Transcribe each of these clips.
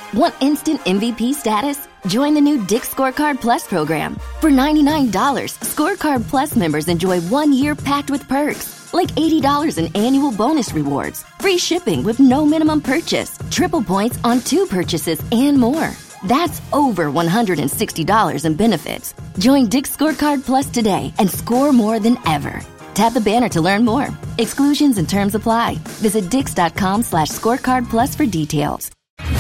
Want instant MVP status? Join the new Dick's Scorecard Plus program. For $99, Scorecard Plus members enjoy 1 year packed with perks, like $80 in annual bonus rewards, free shipping with no minimum purchase, triple points on 2 purchases, and more. That's over $160 in benefits. Join Dick's Scorecard Plus today and score more than ever. Tap the banner to learn more. Exclusions and terms apply. Visit dix.com/scorecard plus for details.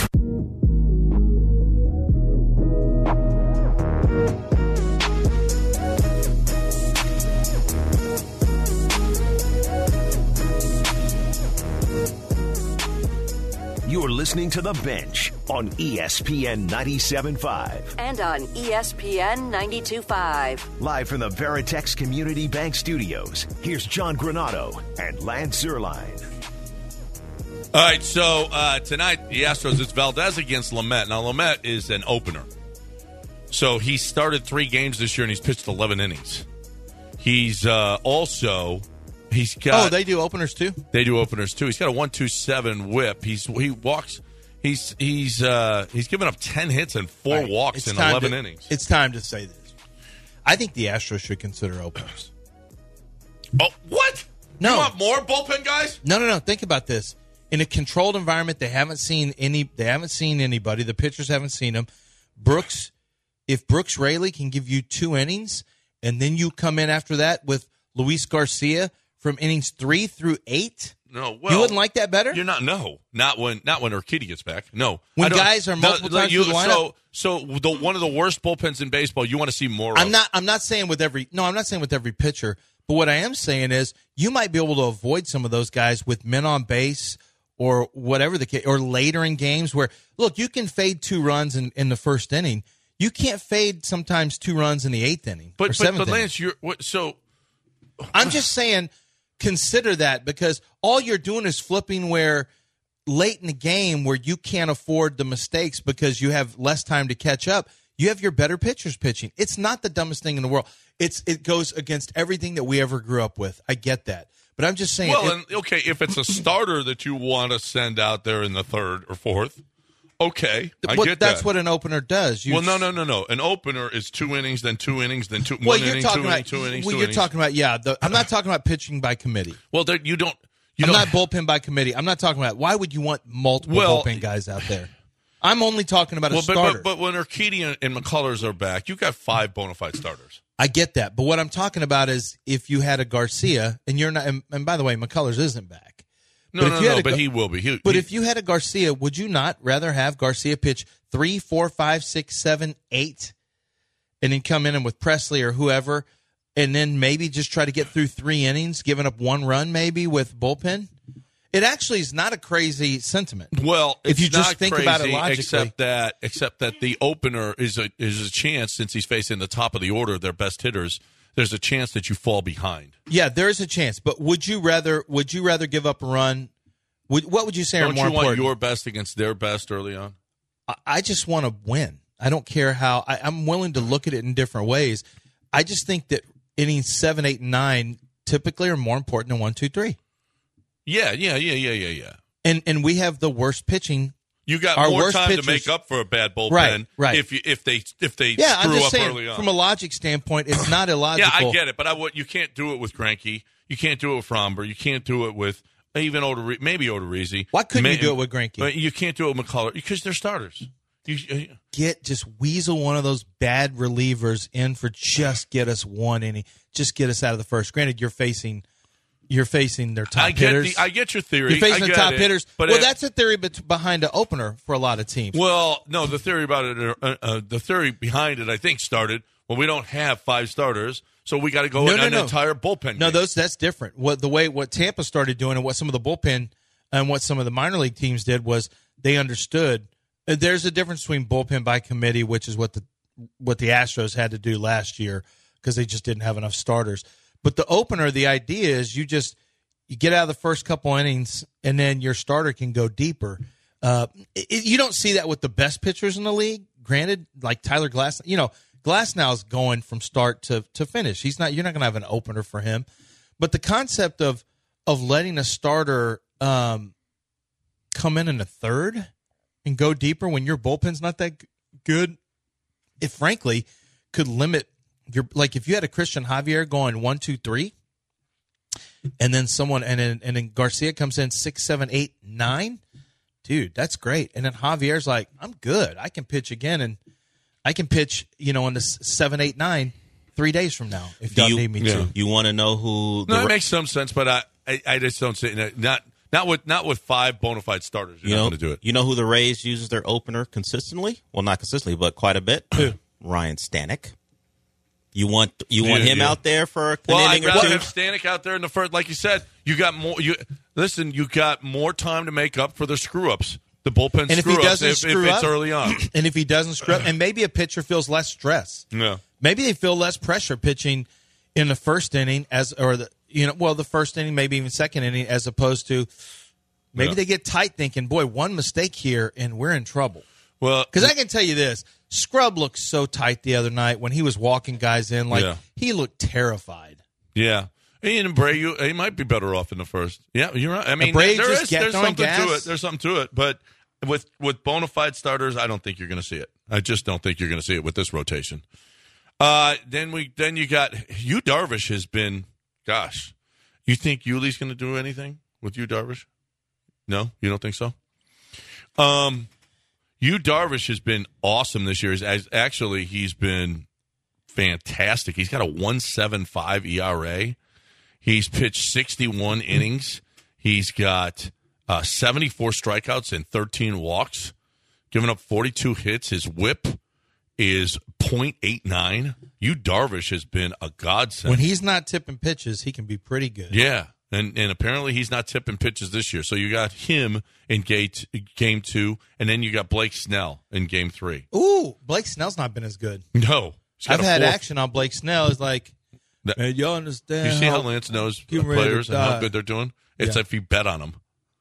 You're listening to The Bench on ESPN 97.5. And on ESPN 92.5. Live from the Veritex Community Bank Studios, here's John Granado and Lance Zierlein. All right, so tonight, the Astros, it's Valdez against Lamet. Now, Lamet is an opener. So he started 3 games this year, and he's pitched 11 innings. He's He's got. Oh, they do openers too. They do openers too. He's got a 1.27 WHIP. He walks. He's given up 10 hits and 4 walks in 11 innings. It's time to say this. I think the Astros should consider openers. Oh, what? No. You want more bullpen guys? No. Think about this. In a controlled environment, they haven't seen anybody. The pitchers haven't seen them. If Brooks Raley can give you 2 innings, and then you come in after that with Luis Garcia from innings 3 through 8? No, well, you wouldn't like that better? You're not. No, not when Urquidy gets back. No, when guys are multiple times through the lineup. So one of the worst bullpens in baseball. You want to see more? I'm not saying with every pitcher. But what I am saying is you might be able to avoid some of those guys with men on base or whatever the case, or later in games where look, you can fade 2 runs in the first inning. You can't fade sometimes 2 runs in the 8th inning. But Lance, I'm just saying. Consider that, because all you're doing is flipping where late in the game where you can't afford the mistakes because you have less time to catch up. You have your better pitchers pitching. It's not the dumbest thing in the world. It goes against everything that we ever grew up with. I get that. But I'm just saying. Well, if it's a starter that you want to send out there in the 3rd or 4th, okay, I get that. That's what an opener does. No. An opener is 2 innings, then 2 innings, then 2 well, one inning, 2 innings, 2 innings. Well, you're talking about I'm not talking about pitching by committee. Well, you don't. I'm not bullpen by committee. I'm not talking about. Why would you want multiple bullpen guys out there? I'm only talking about a starter. But when Urquidy and McCullers are back, you've got 5 bona fide starters. I get that, but what I'm talking about is if you had a Garcia, and you're not. And by the way, McCullers isn't back. But he will be. If you had a Garcia, would you not rather have Garcia pitch 3, 4, 5, 6, 7, 8, and then come in with Presley or whoever, and then maybe just try to get through 3 innings, giving up 1 run maybe with bullpen? It actually is not a crazy sentiment. Well, if you just think about it logically, except that the opener is a chance, since he's facing the top of the order, their best hitters. There's a chance that you fall behind. Yeah, there is a chance. But would you rather give up a run? What would you say are more important? Don't you want your best against their best early on? I just want to win. I don't care how. I'm willing to look at it in different ways. I just think that innings 7, 8, and 9 typically are more important than 1, 2, 3. Yeah. And we have the worst pitching. You got more time to make up for a bad bullpen, right? If they I'm screw just up saying, early on. From a logic standpoint, it's not illogical. Yeah, I get it, but you can't do it with Greinke. You can't do it with Fromber. You can't do it with even maybe Odorizzi. Why couldn't you do it with Greinke? But you can't do it with McCullers because they're starters. Just weasel one of those bad relievers in for get us 1 inning, just get us out of the first. Granted, you're facing their top hitters. I get your theory. You're facing the top hitters. But that's a theory behind the opener for a lot of teams. Well, no, the theory about it, the theory behind it, I think, started when we don't have 5 starters, so we got to go an entire bullpen. No, that's different. What Tampa started doing and what some of the bullpen and what some of the minor league teams did was they understood there's a difference between bullpen by committee, which is what the Astros had to do last year because they just didn't have enough starters. But the opener, the idea is you get out of the first couple innings, and then your starter can go deeper. You don't see that with the best pitchers in the league. Granted, like Tyler Glass, Glasnow is going from start to finish. You're not going to have an opener for him. But the concept of letting a starter come in the 3rd and go deeper when your bullpen's not that good, it frankly could limit your, like if you had a Christian Javier going 1, 2, 3, and then then Garcia comes in 6, 7, 8, 9, dude, that's great. And then Javier's like, I'm good. I can pitch again, and I can pitch, in the 7, 8, 9 3 days from now if y'all need me to. You want to know who? No, it makes some sense, but I just don't see not with 5 bona fide starters. You're not going to do it. You know who the Rays uses their opener consistently? Well, not consistently, but quite a bit. Ryan Stanek. You want him out there for an inning or two? I'd rather have Stanek out there in the first. Like you said, you got more. You got more time to make up for the screw ups. The bullpen and screw ups if up, it's early on. And if he doesn't screw up, and maybe a pitcher feels less stress. Yeah. Maybe they feel less pressure pitching in the first inning the first inning, maybe even second inning, as opposed to maybe they get tight thinking, boy, one mistake here and we're in trouble. Well, because I can tell you this, Scrub looked so tight the other night when he was walking guys in, he looked terrified. Yeah. And Abreu, he might be better off in the first. Yeah, you're right. I mean, there's something gas. to it. There's something to it. But with bona fide starters, I don't think you're going to see it. I just don't think you're going to see it with this rotation. Then you got Yu Darvish has been, gosh, you think Yuli's going to do anything with Yu Darvish? No, you don't think so? Yu Darvish has been awesome this year. Actually, he's been fantastic. He's got a 1.75 ERA. He's pitched 61 innings. He's got 74 strikeouts and 13 walks, giving up 42 hits. His whip is .89. Yu Darvish has been a godsend. When he's not tipping pitches, he can be pretty good. Yeah, and apparently he's not tipping pitches this year. So you got him in game 2, and then you got Blake Snell in game 3. Ooh, Blake Snell's not been as good. No. I've had action on Blake Snell. It's like, man, y'all understand. You see how Lance knows players and how good they're doing? It's like if you bet on them.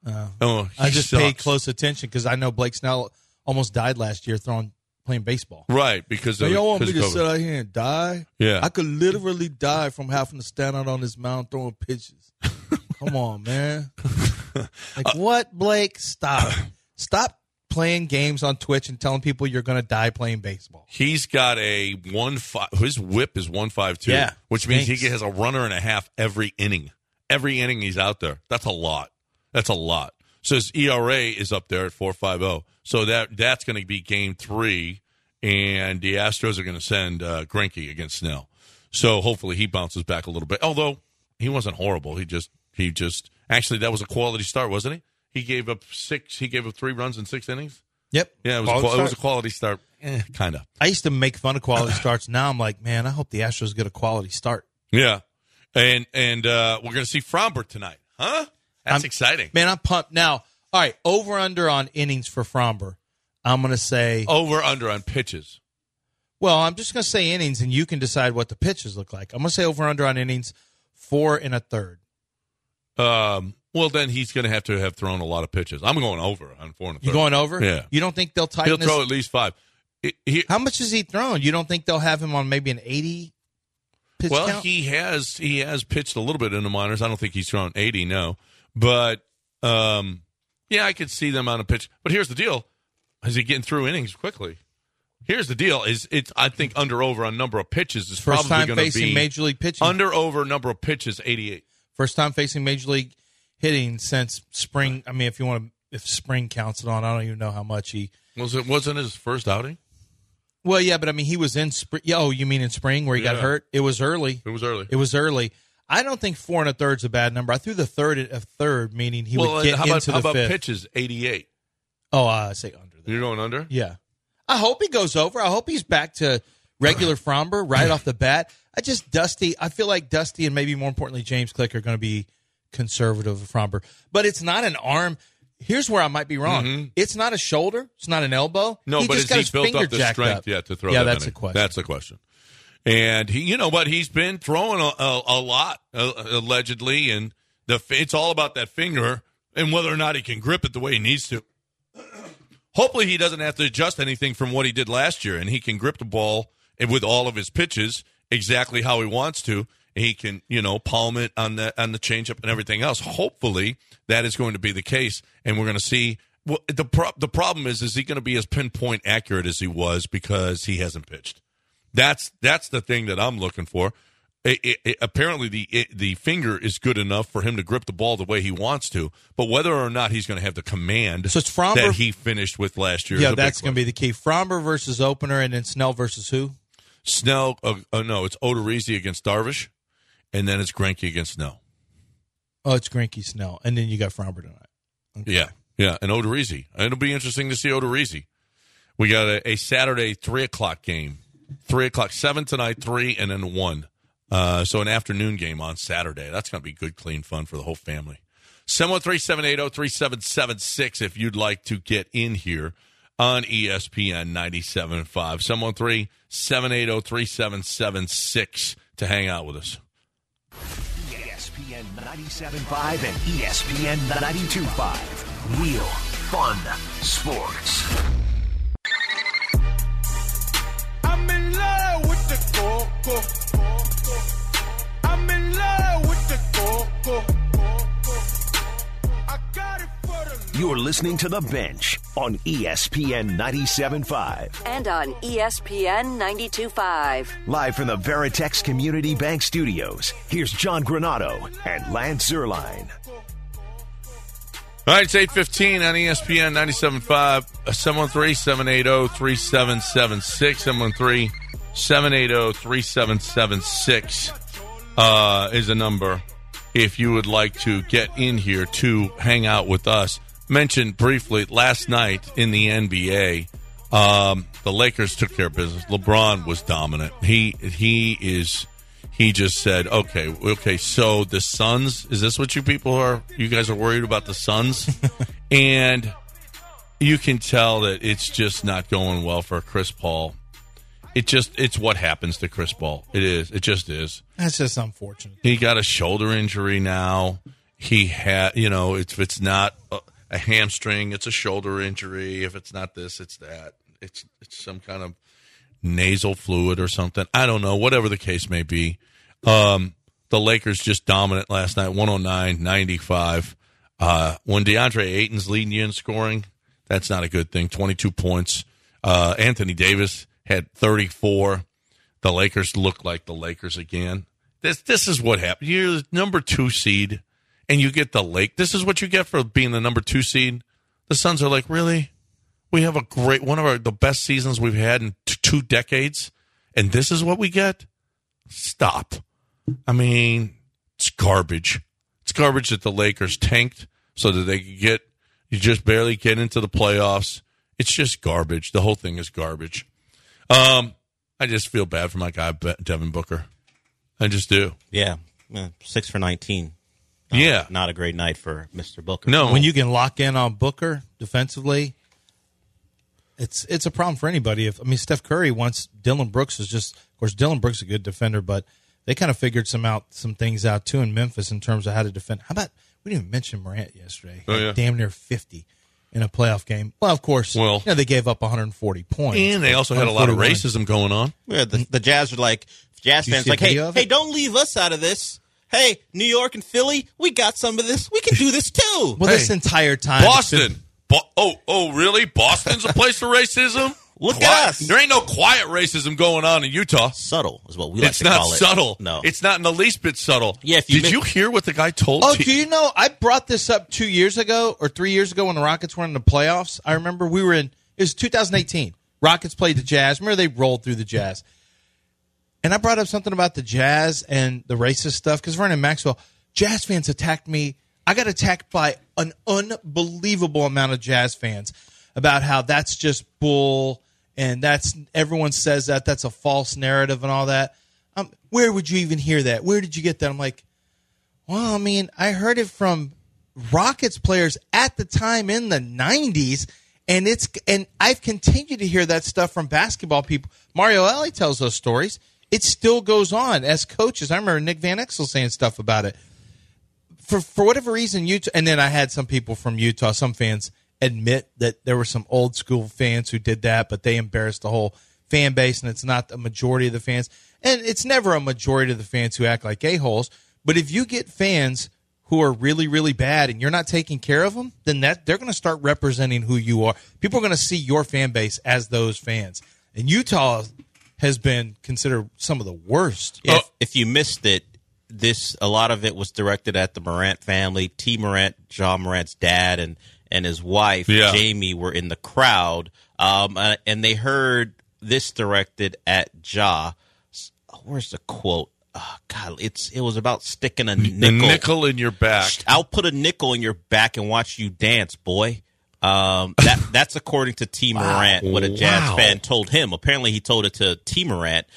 I just pay close attention because I know Blake Snell almost died last year playing baseball. Right, because y'all want me to sit out here and die? Yeah. I could literally die from having to stand out on this mound throwing pitches. Come on, man. Like, what, Blake? Stop. Stop playing games on Twitch and telling people you're going to die playing baseball. He's got a 1.5. His whip is 1.52, which means he has a runner and a half every inning. Every inning he's out there. That's a lot. So his ERA is up there at 4.50. So that's going to be game 3, and the Astros are going to send Greinke against Snell. So hopefully he bounces back a little bit. Although he wasn't horrible. He just actually that was a quality start, wasn't he? He gave up 3 runs in 6 innings. Yep. Yeah, it was a quality start. Kind of. I used to make fun of quality starts. Now I'm like, man, I hope the Astros get a quality start. Yeah. And we're going to see Framber tonight. Huh? That's exciting. Man, I'm pumped. Now, all right, over-under on innings for Framber. I'm going to say... Over-under on pitches. Well, I'm just going to say innings, and you can decide what the pitches look like. I'm going to say over-under on innings 4 1/3. Well, then he's going to have thrown a lot of pitches. I'm going over on 4 1/3. You going over? Yeah. You don't think they'll tighten He'll throw at least 5. How much has he thrown? You don't think they'll have him on maybe an 80 pitch count? Well, he has pitched a little bit in the minors. I don't think he's thrown 80, no. But, yeah, I could see them on a pitch. But here's the deal. Is he getting through innings quickly? Here's the deal. I think under-over on number of pitches is First probably going to be... First time facing Major League pitching. Under-over number of pitches, 88. First time facing Major League hitting since spring. I mean, if spring counts it on, I don't even know how much he... Wasn't his first outing? Well, yeah, but I mean, he was in spring. Oh, you mean in spring where he got hurt? It was early. It was early. I don't think 4 1/3 is a bad number. I threw the third, meaning he would get into the fifth. How about pitches, 88? Oh, I say under. You're going under? Yeah. I hope he goes over. I hope he's back to regular Framber right off the bat. I feel like Dusty and maybe more importantly James Click are going to be conservative with Framber. But it's not an arm. Here's where I might be wrong. Mm-hmm. It's not a shoulder. It's not an elbow. No, but just has he built up the strength yet to throw that Yeah, many? that's a question. That's the question. And he's been throwing a lot, allegedly, and it's all about that finger and whether or not he can grip it the way he needs to. Hopefully he doesn't have to adjust anything from what he did last year, and he can grip the ball with all of his pitches exactly how he wants to. He can, palm it on the changeup and everything else. Hopefully that is going to be the case, and we're going to see Well, the problem is he going to be as pinpoint accurate as he was because he hasn't pitched? That's the thing that I'm looking for. Apparently, the finger is good enough for him to grip the ball the way he wants to, but whether or not he's going to have the command so it's Fromber, that he finished with last year. Yeah, that's going to be the key. Fromber versus opener, and then Snell versus who? Snell. No, it's Odorizzi against Darvish, and then it's Greinke against Snell. Oh, it's Greinke, Snell, and then you got Fromber tonight. Okay. Yeah, and Odorizzi. It'll be interesting to see Odorizzi. We got a Saturday 3 o'clock game. 3 o'clock, 7 tonight, 3, and then 1. So an afternoon game on Saturday. That's going to be good, clean fun for the whole family. 713-780-3776 if you'd like to get in here on ESPN 97.5. 713-780-3776 to hang out with us. ESPN 97.5 and ESPN 92.5. Real fun sports. I'm in love with the coco. I'm in love with the coco. I got it for the You're listening to The Bench on ESPN 97.5. And on ESPN 92.5. Live from the Veritex Community Bank Studios, here's John Granado and Lance Zierlein. All right, it's 8:15 on ESPN 97.5. 713-780-3776. 713-780-3776 is a number if you would like to get in here to hang out with us. Mentioned briefly last night in the NBA, the Lakers took care of business. LeBron was dominant. He just said, okay, so the Suns, is this what you guys are worried about the Suns? And you can tell that it's just not going well for Chris Paul. It's what happens to Chris Paul. It is. It just is. That's just unfortunate. He got a shoulder injury now. He had, if it's not a hamstring, it's a shoulder injury. If it's not this, it's that. It's some kind of nasal fluid or something. I don't know. Whatever the case may be. The Lakers just dominant last night, 109-95. When DeAndre Ayton's leading you in scoring, that's not a good thing. 22 points. Anthony Davis had 34. The Lakers look like the Lakers again. This is what happened. You're the number 2 seed, and you get the Lake. This is what you get for being the number 2 seed. The Suns are like, really? We have one of the best seasons we've had in 2 decades, and this is what we get? Stop. I mean, it's garbage. It's garbage that the Lakers tanked so that they could you just barely get into the playoffs. It's just garbage. The whole thing is garbage. I just feel bad for my guy, Devin Booker. I just do. Yeah. 6 for 19. Not a great night for Mr. Booker. No. When you can lock in on Booker defensively, it's a problem for anybody. Steph Curry wants Dylan Brooks is just, of course, Dylan Brooks is a good defender, but they kind of figured some things out too in Memphis in terms of how to defend. How about we didn't even mention Morant yesterday? Oh, yeah. Damn near 50 in a playoff game. Well, of course, they gave up 140 points, and they also had a lot of racism going on. Yeah, the Jazz are like, Jazz fans like, hey, don't leave us out of this. Hey, New York and Philly, we got some of this. We can do this too. Well, this entire time, Boston. Really? Boston's a place for racism? Look at us. There ain't no quiet racism going on in Utah. Subtle is what we like it's to call it. It's not subtle. No. It's not in the least bit subtle. Yeah, Did you hear what the guy told do you know, I brought this up 2 years ago or 3 years ago when the Rockets were in the playoffs. I remember it was 2018. Rockets played the Jazz. Remember they rolled through the Jazz. And I brought up something about the Jazz and the racist stuff because Vernon Maxwell, Jazz fans attacked me. I got attacked by an unbelievable amount of Jazz fans about how that's just bull and everyone says that's a false narrative and all that. Where would you even hear that? Where did you get that? I'm like, well, I heard it from Rockets players at the time in the 90s, and I've continued to hear that stuff from basketball people. Mario Elie tells those stories. It still goes on as coaches. I remember Nick Van Exel saying stuff about it. For whatever reason, Utah, and then I had some people from Utah, some fans admit that there were some old school fans who did that, but they embarrassed the whole fan base, and it's not a majority of the fans. And it's never a majority of the fans who act like a-holes, but if you get fans who are really, really bad and you're not taking care of them, then they're going to start representing who you are. People are going to see your fan base as those fans. And Utah has been considered some of the worst. If you missed it, a lot of it was directed at the Morant family. T. Morant, Ja Morant's dad, and his wife, Jamie, were in the crowd. And they heard this directed at Ja. Where's the quote? Oh, God, it was about sticking a nickel in your back. I'll put a nickel in your back and watch you dance, boy. That's according to T. Morant, what a Jazz fan told him. Apparently, he told it to T. Morant.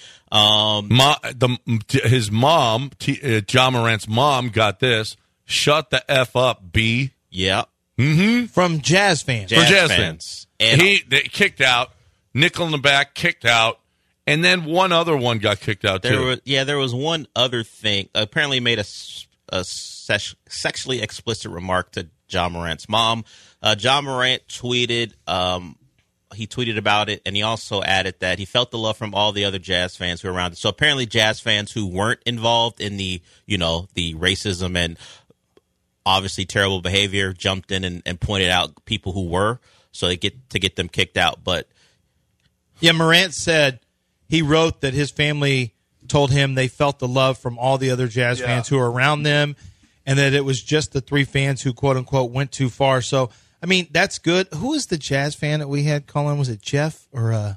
His mom, Ja Morant's mom, got this. Shut the F up, B. Yeah. Mm-hmm. From Jazz fans. From Jazz fans. And they kicked out. Nickel in the back, kicked out. And then one other one got kicked out, too. There was one other thing. Apparently he made a sexually explicit remark to Ja Morant's mom. Ja Morant tweeted he tweeted about it, and he also added that he felt the love from all the other Jazz fans who were around. So apparently Jazz fans who weren't involved in the racism and obviously terrible behavior jumped in and pointed out people who were, so they get them kicked out. But yeah, Morant said he wrote that his family told him they felt the love from all the other Jazz fans who were around them, and that it was just the 3 fans who, quote unquote, went too far. So, I mean, that's good. Who is the Jazz fan that we had call in? Was it Jeff or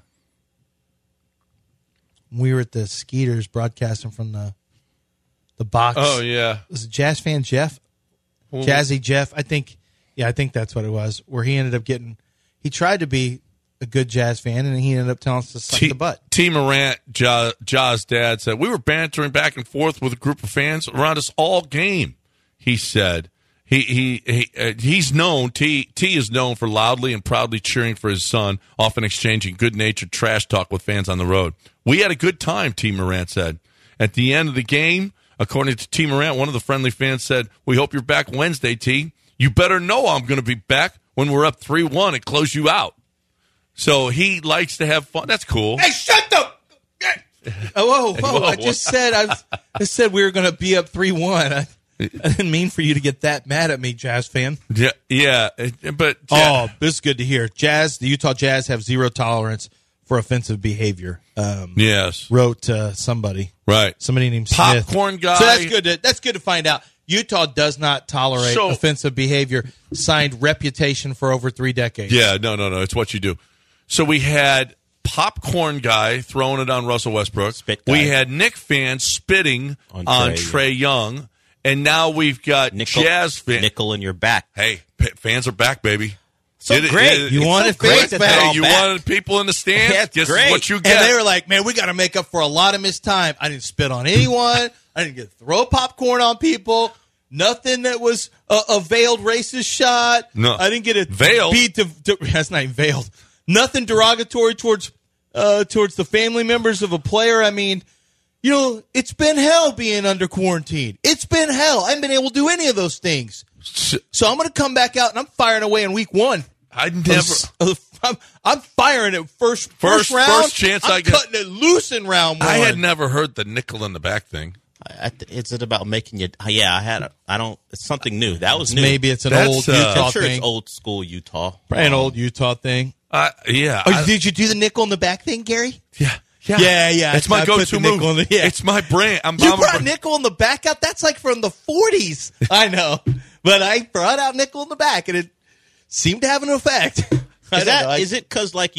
we were at the Skeeters broadcasting from the box? Oh, yeah. Was it Jazz fan Jeff? Jazzy Jeff? I think that's what it was, where he ended up getting – he tried to be a good Jazz fan, and he ended up telling us to suck the butt. T. Morant, Ja's dad, said, we were bantering back and forth with a group of fans around us all game, he said. He's known, T is known for loudly and proudly cheering for his son, often exchanging good-natured trash talk with fans on the road. We had a good time, T. Morant said. At the end of the game, according to T. Morant, one of the friendly fans said, we hope you're back Wednesday, T. You better know I'm going to be back when we're up 3-1 and close you out. So he likes to have fun. That's cool. Hey, shut the... Whoa. I just said I said we were going to be up 3-1. I didn't mean for you to get that mad at me, Jazz fan. Yeah, but... Oh, this is good to hear. The Utah Jazz have zero tolerance for offensive behavior. Yes. Wrote somebody. Right. Somebody named Popcorn Smith. guy. So that's good to find out. Utah does not tolerate offensive behavior. Signed reputation for over 3 decades. Yeah, no. It's what you do. So we had Popcorn guy throwing it on Russell Westbrook. We had Knick fans spitting on Trae Young. And now we've got Jazz fans. Nickel in your back. Hey, fans are back, baby. So great. You wanted fans back. Hey, you wanted people in the stands. Guess what you get. And they were like, man, we got to make up for a lot of missed time. I didn't spit on anyone. I didn't throw popcorn on people. Nothing that was a veiled racist shot. No. I didn't get a veiled. Beat that's not even veiled. Nothing derogatory towards the family members of a player. I mean, it's been hell being under quarantine. It's been hell. I haven't been able to do any of those things. So I'm going to come back out and I'm firing away in week 1. I'm firing it first round. First chance I get. Cutting it loose in round 1. I had never heard the nickel in the back thing. Is it about making you? Yeah, it's something new. That was new. Maybe it's an old Utah I'm sure thing. It's old school Utah. Probably an old Utah thing. Yeah. Did you do the nickel in the back thing, Gary? Yeah. That's my go-to move. It's my brand. You brought nickel in the back out? That's like from the 40s. I know. But I brought out nickel in the back, and it seemed to have an effect. Is it because, like,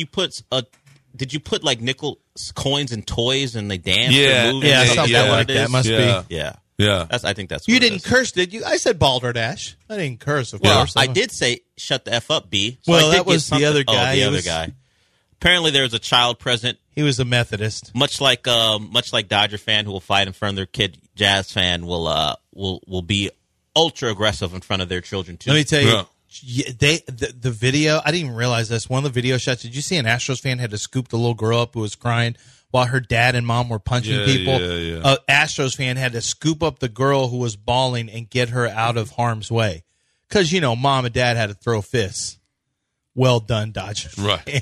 did you put, like, nickel coins in toys and they danced or moved? Yeah, something like that must be. Yeah. I think that's what you didn't curse, did you? I said balderdash. I didn't curse, of course. I did say shut the F up, B. So well, that was the other guy. The other guy. Apparently there was a child present. He was a Methodist. Much like Dodger fan who will fight in front of their kid, Jazz fan will be ultra aggressive in front of their children too. Let me tell you, the video. I didn't even realize this. One of the video shots. Did you see an Astros fan had to scoop the little girl up who was crying while her dad and mom were punching people? Yeah. Astros fan had to scoop up the girl who was bawling and get her out of harm's way because mom and dad had to throw fists. Well done, Dodgers. Right.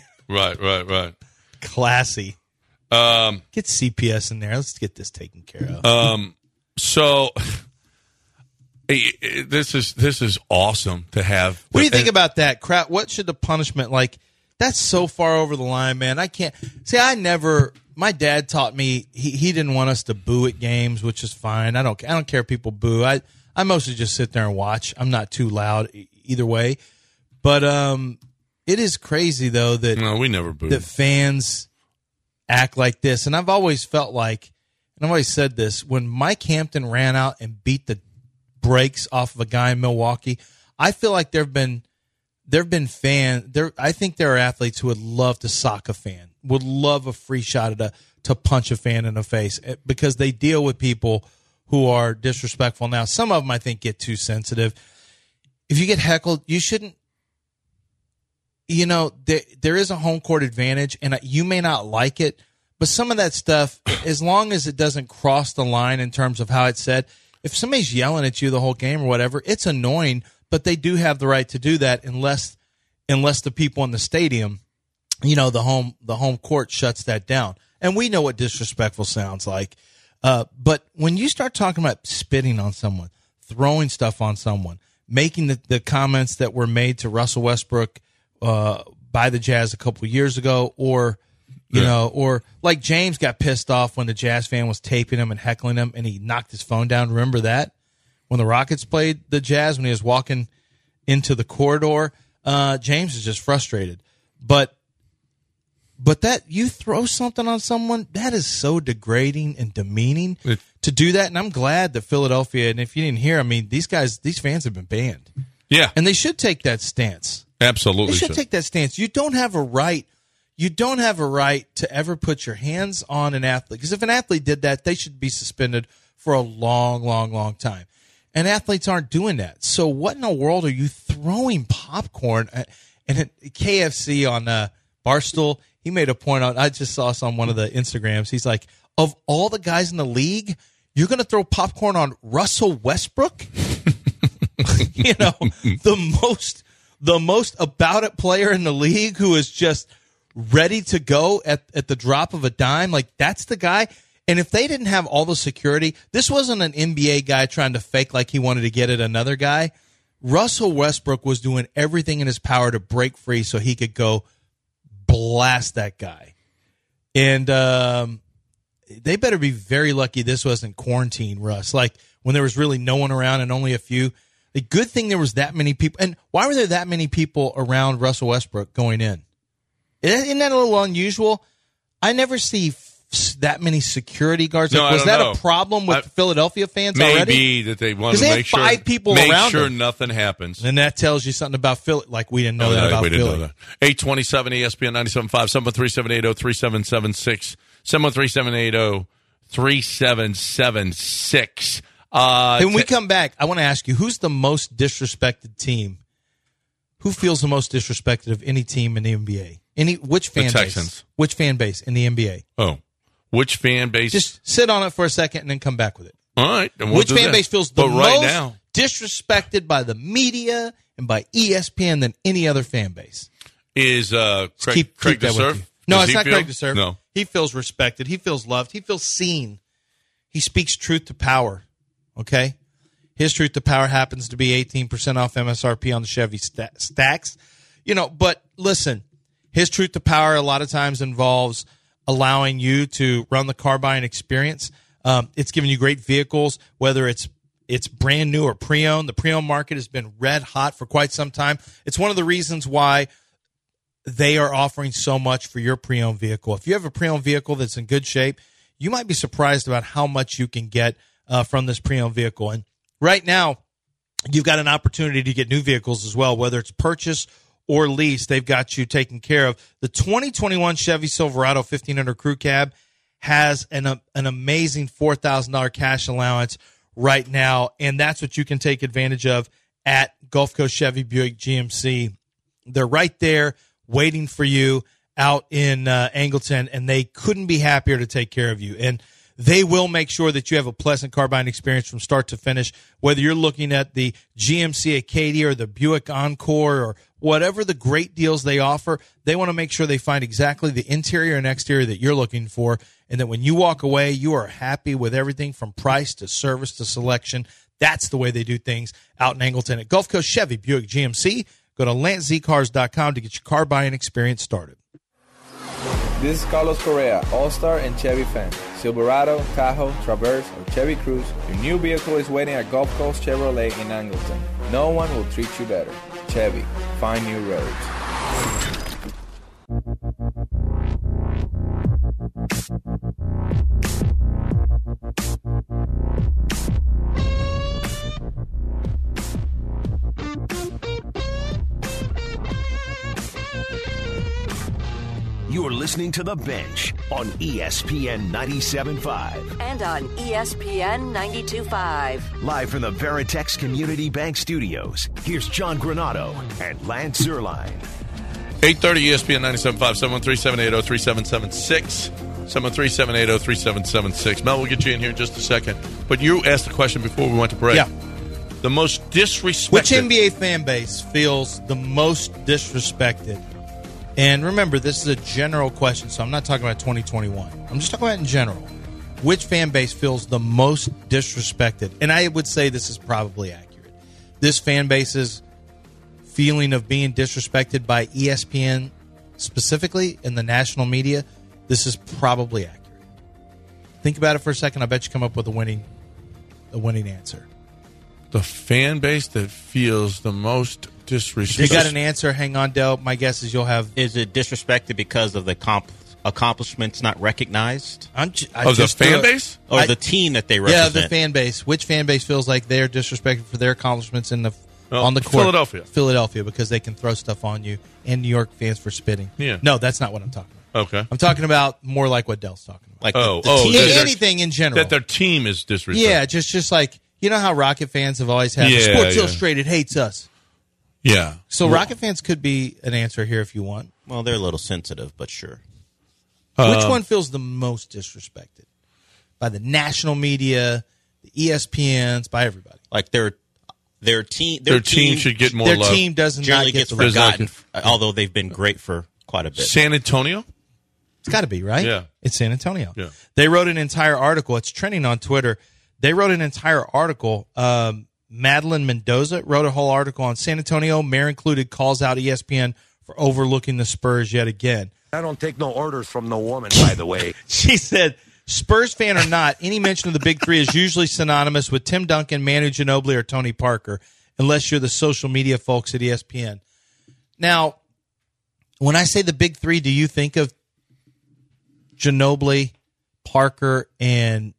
Classy. Get CPS in there. Let's get this taken care of. So This is awesome to have. What do you think about that? Crap, what should the punishment, like, that's so far over the line, man. I can't. See, my dad taught me he didn't want us to boo at games, which is fine. I don't care if people boo. I mostly just sit there and watch. I'm not too loud either way. But it is crazy, though, that we never booed. That fans act like this. And I've always felt like, and I've always said this, when Mike Hampton ran out and beat the brakes off of a guy in Milwaukee, I feel like there've been fans. I think there are athletes who would love to sock a fan, would love a free shot to punch a fan in the face, because they deal with people who are disrespectful. Now, some of them I think get too sensitive. If you get heckled, you shouldn't. There is a home court advantage, and you may not like it, but some of that stuff, as long as it doesn't cross the line in terms of how it's said, if somebody's yelling at you the whole game or whatever, it's annoying, but they do have the right to do that unless the people in the stadium, the home court shuts that down. And we know what disrespectful sounds like. But when you start talking about spitting on someone, throwing stuff on someone, making the comments that were made to Russell Westbrook by the Jazz a couple of years ago, or or like James got pissed off when the Jazz fan was taping him and heckling him, and he knocked his phone down. Remember that? When the Rockets played the Jazz, when he was walking into the corridor, James is just frustrated. But that, you throw something on someone, that is so degrading and demeaning to do that. And I'm glad that Philadelphia, and if you didn't hear, I mean, these fans have been banned. Yeah. And they should take that stance. Absolutely. They should take that stance. You don't have a right to ever put your hands on an athlete. Because if an athlete did that, they should be suspended for a long, long, long time. And athletes aren't doing that. So what in the world are you throwing popcorn at? And at KFC on Barstool, he made a point on, I just saw this on one of the Instagrams. He's like, of all the guys in the league, you're going to throw popcorn on Russell Westbrook? The most about it player in the league, who is just ready to go at the drop of a dime. Like, that's the guy. And if they didn't have all the security, this wasn't an NBA guy trying to fake like he wanted to get at another guy. Russell Westbrook was doing everything in his power to break free so he could go blast that guy. And they better be very lucky this wasn't quarantine, Russ. Like, when there was really no one around and only a few. The good thing there was that many people. And why were there that many people around Russell Westbrook going in? Isn't that a little unusual? I never see that many security guards. No, was that a problem with Philadelphia fans already? Maybe that they want to make sure 5 people around them. nothing happens. And that tells you something about Philly. Like, we didn't know that about Philly. Know that. 827 ESPN 97.5 737-803-776 737-803-3776. When we come back, I want to ask you, who's the most disrespected team? Who feels the most disrespected of any team in the NBA? Which fan base? The Texans. Which fan base in the NBA? Oh, which fan base? Just sit on it for a second and then come back with it. All right. Which fan base feels the most disrespected by the media and by ESPN than any other fan base? Is Craig DeServe? No, it's not Craig DeServe. No. He feels respected. He feels loved. He feels seen. He speaks truth to power. Okay? His truth to power happens to be 18% off MSRP on the Chevy stacks. But listen, his truth to power a lot of times involves allowing you to run the car buying experience. It's giving you great vehicles, whether it's brand new or pre-owned. The pre-owned market has been red hot for quite some time. It's one of the reasons why they are offering so much for your pre-owned vehicle. If you have a pre-owned vehicle that's in good shape, you might be surprised about how much you can get from this pre-owned vehicle. And right now, you've got an opportunity to get new vehicles as well, whether it's purchase or lease. They've got you taken care of. The 2021 Chevy Silverado 1500 Crew Cab has an amazing $4,000 cash allowance right now, and that's what you can take advantage of at Gulf Coast Chevy Buick GMC. They're right there waiting for you out in Angleton, and they couldn't be happier to take care of you. And they will make sure that you have a pleasant car buying experience from start to finish, whether you're looking at the GMC Acadia or the Buick Encore or whatever the great deals they offer. They want to make sure they find exactly the interior and exterior that you're looking for, and that when you walk away, you are happy with everything from price to service to selection. That's the way they do things out in Angleton at Gulf Coast Chevy Buick GMC. Go to LanceZCars.com to get your car buying experience started. This is Carlos Correa, All-Star and Chevy fan. Silverado, Tahoe, Traverse, or Chevy Cruze, your new vehicle is waiting at Gulf Coast Chevrolet in Angleton. No one will treat you better. Chevy, find new roads. You're listening to The Bench on ESPN 97.5. And on ESPN 92.5. Live from the Veritex Community Bank Studios, here's John Granado and Lance Zierlein. 8:30 ESPN 97.5, 713-780-3776. 713-780-3776. Mel, we'll get you in here in just a second. But you asked a question before we went to break. Yeah. The most disrespected. Which NBA fan base feels the most disrespected? And remember, this is a general question, so I'm not talking about 2021. I'm just talking about in general. Which fan base feels the most disrespected? And I would say this is probably accurate. This fan base's feeling of being disrespected by ESPN specifically in the national media, this is probably accurate. Think about it for a second. I bet you come up with a winning answer. The fan base that feels the most disrespected. You got an answer? Hang on, Del. My guess is you'll have. Is it disrespected because of the accomplishments not recognized? The fan base? Or the team that they represent? Yeah, the fan base. Which fan base feels like they're disrespected for their accomplishments on the court? Philadelphia, because they can throw stuff on you, and New York fans for spitting. Yeah. No, that's not what I'm talking about. Okay. I'm talking about more like what Del's talking about. Like the team. Anything in general. That their team is disrespected. Yeah, just like, you know how Rocket fans have always had, Sports Illustrated hates us. Yeah. So Rocket fans could be an answer here if you want. Well, they're a little sensitive, but sure. Which one feels the most disrespected? By the national media, the ESPNs, by everybody. Like their team should get more their love. Their team doesn't generally get gets forgotten, although they've been great for quite a bit. San Antonio? It's got to be, right? Yeah. It's San Antonio. Yeah. They wrote an entire article. It's trending on Twitter. They wrote an entire article. Madeline Mendoza wrote a whole article on San Antonio. Mayor included calls out ESPN for overlooking the Spurs yet again. I don't take no orders from no woman, by the way. She said, Spurs fan or not, any mention of the Big Three is usually synonymous with Tim Duncan, Manu Ginobili, or Tony Parker, unless you're the social media folks at ESPN. Now, when I say the Big Three, do you think of Ginobili, Parker, and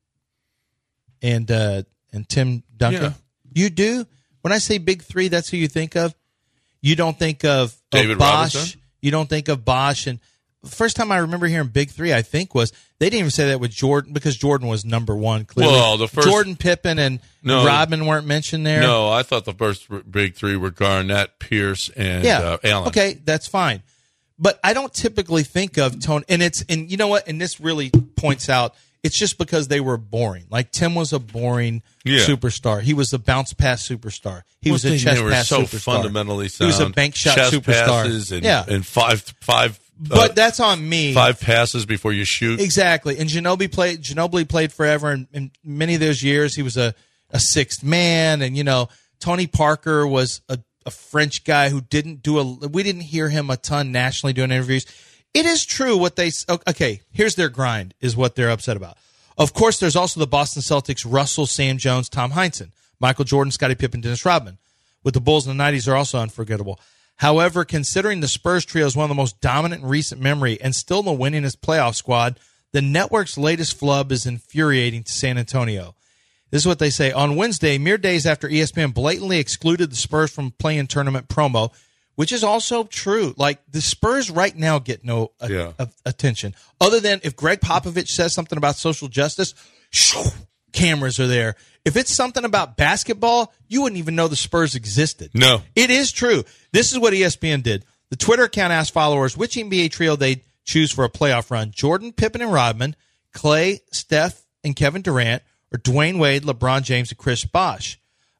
Tim Duncan? Yeah. You do? When I say Big Three, that's who you think of? You don't think of David Bosh. Robinson? You don't think of Bosh. And the first time I remember hearing Big Three, I think, was they didn't even say that with Jordan because Jordan was number one. Clearly, Well, the first- Jordan, Pippen, and Rodman weren't mentioned there. No, I thought the first Big Three were Garnett, Pierce, and Allen. Okay, that's fine. But I don't typically think of Tony, and you know what? And this really points out, it's just because they were boring. Like Tim was a boring superstar. He was a bounce pass superstar. He was a chest pass so superstar. Fundamentally sound. He was a bank shot chest superstar. Passes and, yeah, and five. But that's on me. 5 passes before you shoot. Exactly. And Ginobili played forever, and many of those years he was a sixth man. And Tony Parker was a French guy who we didn't hear him a ton nationally doing interviews. It is true what here's their grind is what they're upset about. Of course, there's also the Boston Celtics, Russell, Sam Jones, Tom Heinsohn, Michael Jordan, Scottie Pippen, Dennis Rodman. With the Bulls in the 90s, are also unforgettable. However, considering the Spurs trio is one of the most dominant in recent memory and still the winningest playoff squad, the network's latest flub is infuriating to San Antonio. This is what they say. On Wednesday, mere days after ESPN blatantly excluded the Spurs from play-in tournament promo, which is also true. Like, the Spurs right now get no attention. Other than if Greg Popovich says something about social justice, cameras are there. If it's something about basketball, you wouldn't even know the Spurs existed. No. It is true. This is what ESPN did. The Twitter account asked followers which NBA trio they'd choose for a playoff run. Jordan, Pippen, and Rodman, Clay, Steph, and Kevin Durant, or Dwayne Wade, LeBron James, and Chris Bosh.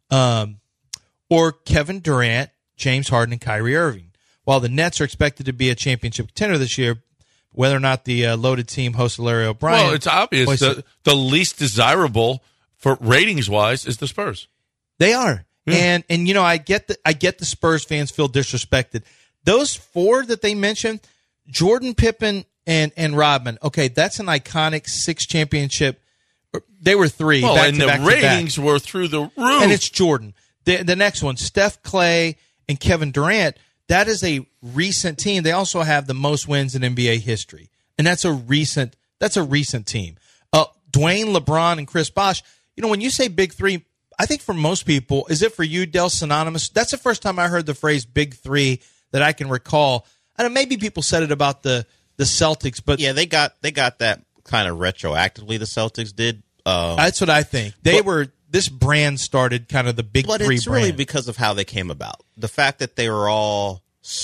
Or Kevin Durant, James Harden, and Kyrie Irving. While the Nets are expected to be a championship contender this year, whether or not the loaded team hosts Larry O'Brien. Well, it's obvious. The least desirable for ratings-wise is the Spurs. They are. And you know, I get the Spurs fans feel disrespected. Those four that they mentioned, Jordan, Pippen, and Rodman. Okay, that's an iconic 6 championship. They were 3. Well, back and to the back to ratings back. were through the roof. And it's Jordan. The next one, Steph, Clay, and Kevin Durant. That is a recent team. They also have the most wins in NBA history, and that's a recent team. Dwayne, LeBron, and Chris Bosh. You know, when you say Big Three, I think for most people, is it for you, Del, synonymous? That's the first time I heard the phrase Big Three that I can recall. I don't know, maybe people said it about the Celtics, but yeah, they got that kind of retroactively. The Celtics did. That's what I think. This brand started kind of the Big Three brand. But it's really because of how they came about. The fact that they were all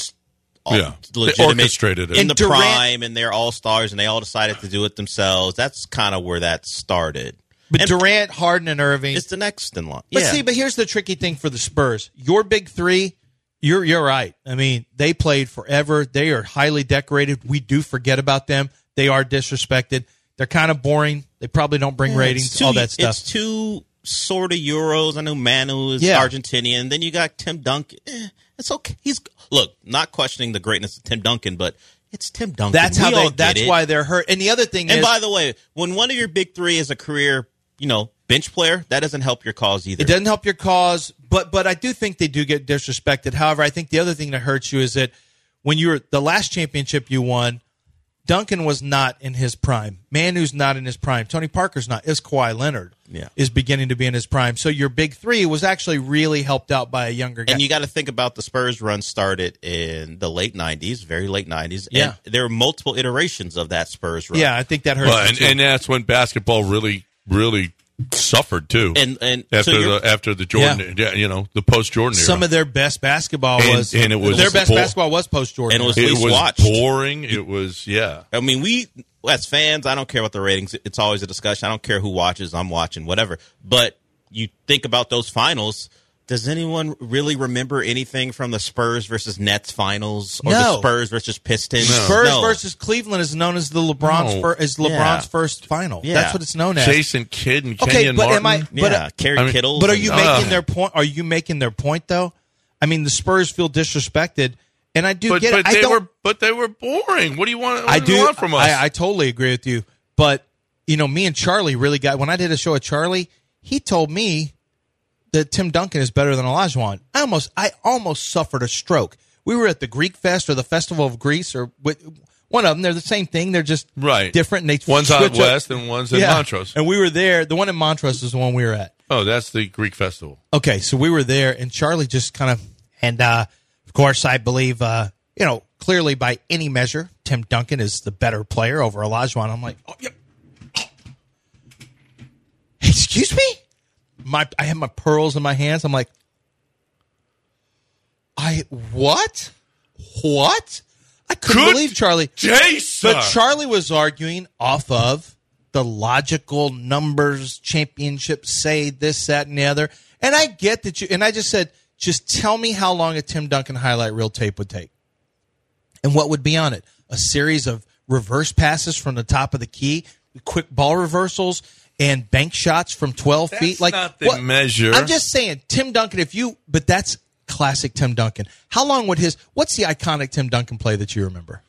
legitimate, they orchestrated it. in the prime, and they're all stars, and they all decided to do it themselves. That's kind of where that started. But Durant, Harden, and Irving, it's the next in line. But here's the tricky thing for the Spurs. Your Big Three, you're right. I mean, they played forever. They are highly decorated. We do forget about them. They are disrespected. They're kind of boring. They probably don't bring ratings, all that stuff. It's 2 sort of Euros. I know Manu is Argentinian. Then you got Tim Duncan. It's okay. Look, not questioning the greatness of Tim Duncan, but it's Tim Duncan. That's why they're hurt. And the other thing is, and by the way, when one of your Big Three is a career, bench player, that doesn't help your cause either. It doesn't help your cause, but I do think they do get disrespected. However, I think the other thing that hurts you is that when the last championship you won, Duncan was not in his prime. Manu's not in his prime. Tony Parker's not. Is Kawhi Leonard is beginning to be in his prime. So your Big Three was actually really helped out by a younger guy. And you got to think about the Spurs run started in the late 90s, very late 90s. Yeah. And there were multiple iterations of that Spurs run. Yeah, I think that hurts. And that's when basketball really, really suffered too. And after the Jordan, the post Jordan era. Some of their best basketball was basketball was post Jordan. And it was watched. Boring. It was I mean, we as fans, I don't care about the ratings. It's always a discussion. I don't care who watches. I'm watching whatever. But you think about those finals. Does anyone really remember anything from the Spurs versus Nets finals or the Spurs versus Pistons? No. Spurs versus Cleveland is known as LeBron's first final. Yeah. That's what it's known as. Jason Kidd and Kenyon Martin. Kerry Kittle. But are you making their point? Are you making their point though? I mean, the Spurs feel disrespected, and I do get it. But they were boring. What do you want? What do you want from us? I totally agree with you. But me and Charlie really got when I did a show with Charlie. He told me that Tim Duncan is better than Olajuwon. I almost suffered a stroke. We were at the Greek Fest or the Festival of Greece or one of them. They're the same thing. They're just different. And one's out west and one's in Montrose. And we were there. The one in Montrose is the one we were at. Oh, that's the Greek Festival. Okay, so we were there, and Charlie just kind of of course, I believe clearly by any measure, Tim Duncan is the better player over Olajuwon. I'm like, excuse me. I have my pearls in my hands. I'm like, what? I couldn't believe Charlie. Jason. But Charlie was arguing off of the logical numbers, championships say this, that, and the other. And I get that and I just said, just tell me how long a Tim Duncan highlight reel tape would take. And what would be on it? A series of reverse passes from the top of the key, quick ball reversals, and bank shots from 12 feet. That's not the measure. I'm just saying, Tim Duncan, but that's classic Tim Duncan. How long would what's the iconic Tim Duncan play that you remember?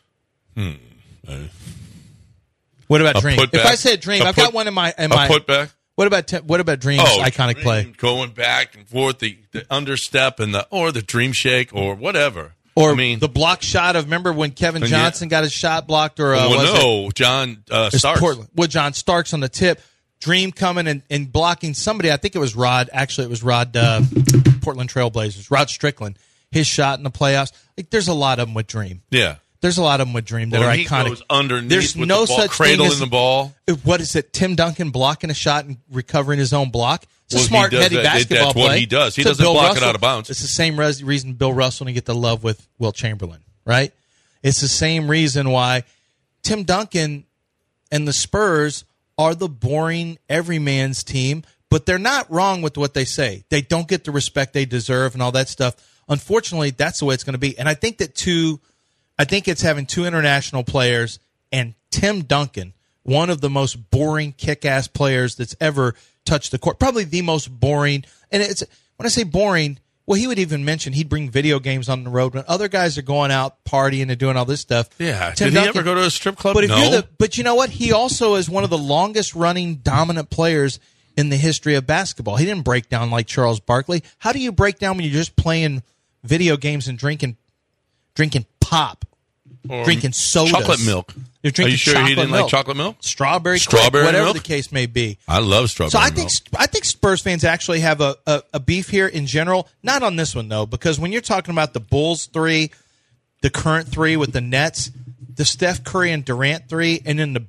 What about Dream? If I said Dream, I've got one in my putback. What about Dream's iconic play? Going back and forth, the understep or the dream shake or whatever. Or the block shot of, remember when Kevin Johnson got his shot blocked? Or John Starks. John Starks on the tip. Dream coming and blocking somebody. I think it was Rod. Actually, it was Rod, Portland Trailblazers. Rod Strickland. His shot in the playoffs. There's a lot of them with Dream. Yeah. There's a lot of them with Dream that are iconic. He goes underneath There's with no the ball, such cradling thing as, the ball. What is it? Tim Duncan blocking a shot and recovering his own block? It's a smart, heady basketball play. That's what he does. He doesn't block it out of bounds. It's the same reason Bill Russell didn't get the love with Wilt Chamberlain, right? It's the same reason why Tim Duncan and the Spurs are the boring everyman's team, but they're not wrong with what they say. They don't get the respect they deserve and all that stuff. Unfortunately, that's the way it's going to be. And I think it's having 2 international players and Tim Duncan, one of the most boring kick-ass players that's ever touch the court. Probably the most boring. And it's when I say boring, well, he would even mention he'd bring video games on the road when other guys are going out partying and doing all this stuff. Yeah. Tim Did Duncan, he ever go to a strip club? But No. But you know what? He also is one of the longest running dominant players in the history of basketball. He didn't break down like Charles Barkley. How do you break down when you're just playing video games and drinking pop, Or drinking sodas, chocolate milk? You're drinking Are you sure chocolate he didn't milk, like chocolate milk? strawberry Strawberry whatever milk? the case may be. I love strawberry So milk. I think Spurs fans actually have a beef here in general. Not on this one though, because when you're talking about the Bulls 3, the current 3 with the Nets, the Steph Curry and Durant 3, and then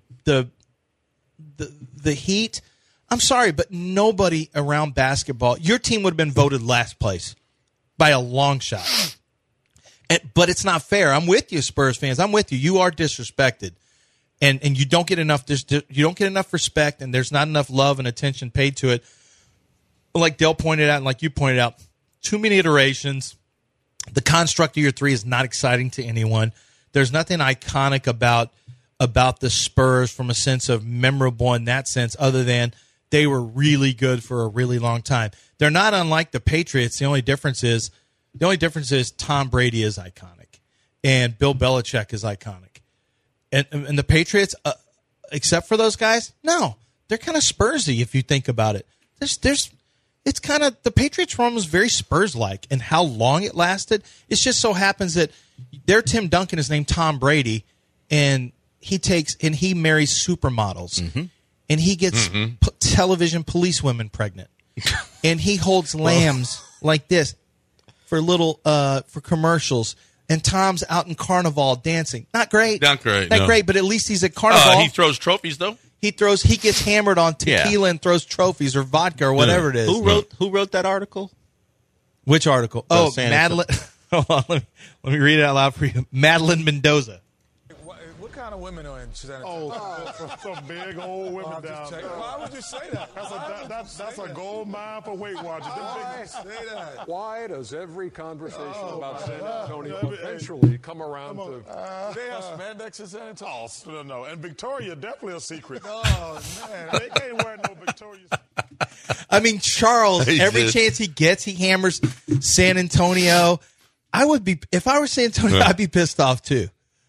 the Heat. I'm sorry, but nobody around basketball. Your team would have been voted last place by a long shot. But it's not fair. I'm with you, Spurs fans. I'm with you. You are disrespected. And you don't get enough respect, and there's not enough love and attention paid to it. Like Dale pointed out, and like you pointed out, too many iterations. The construct of your 3 is not exciting to anyone. There's nothing iconic about the Spurs from a sense of memorable in that sense, other than they were really good for a really long time. They're not unlike the Patriots. The only difference is Tom Brady is iconic, and Bill Belichick is iconic. And the Patriots, except for those guys, no, they're kind of Spursy if you think about it. It's kind of, the Patriots run was very Spurs-like, and how long it lasted. It just so happens that their Tim Duncan is named Tom Brady, and he marries supermodels, and he gets television police women pregnant, and he holds lambs like this for for commercials. And Tom's out in Carnival dancing. Not great. Not great, Not no. great, but at least he's at Carnival. He throws trophies, though? He gets hammered on tequila and throws trophies or vodka or whatever it is. Who wrote that article? Which article? Oh, Madeline. Hold on, let me read it out loud for you. Madeline Mendoza. What kind of women are in San Antonio? Some big old women down there. Why would you say that? That's a gold mine for Weight Watchers. Why say that? Why does every conversation about San Antonio eventually come around to... They have spandex in San Antonio? Oh, no. And Victoria, definitely a secret. Oh, man. They can't wear no Victoria's. I mean, Charles, every chance he gets, he hammers San Antonio. If I were San Antonio, I'd be pissed off too.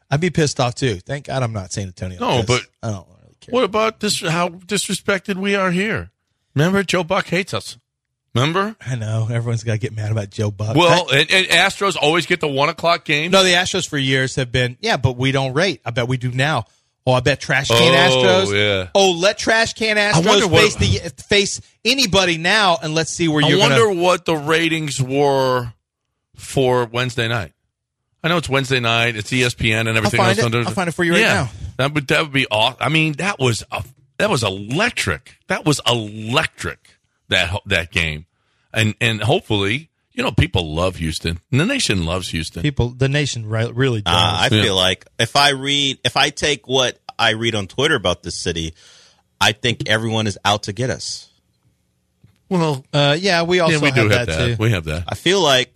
Thank God I'm not San Antonio. No, but I don't really care. What about this? How disrespected we are here. Remember, Joe Buck hates us. Remember? I know. Everyone's got to get mad about Joe Buck. Well, and Astros always get the 1 o'clock game. No, the Astros for years have been, but we don't rate. I bet we do now. Oh, I bet Trash Can Astros. Yeah. Oh, let Trash Can Astros face anybody now, and let's see where you're going to. I wonder what the ratings were for Wednesday night. I know it's Wednesday night. It's ESPN and everything else. I'll find it for you right now. That would be awesome. I mean, that was electric. That was electric. That game, and hopefully, people love Houston, and the nation loves Houston. The nation really does. I feel like if I take what I read on Twitter about this city, I think everyone is out to get us. Well, we also have that too. We have that. I feel like